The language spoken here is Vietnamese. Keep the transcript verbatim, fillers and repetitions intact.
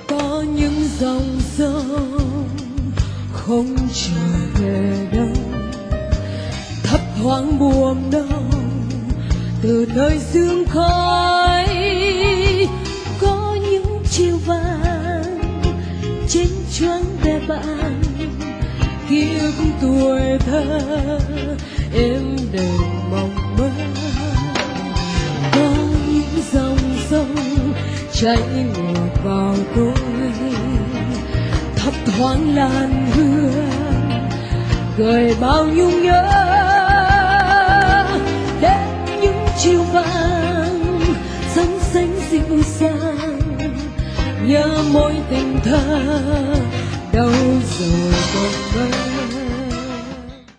có những dòng sông không trở về đâu, thấp thoáng buồm nâu từ nơi sương khói. Có những chiều vàng trên choáng ve bạn, ký ức tuổi thơ em đừng mong mơ. Có những dòng sông chảy ngược vào tôi, thấp thoáng lan hương gợi bao nhung nhớ. Đến những chiều vàng sông xanh dịu dàng, nhớ mối tình thơ đâu rồi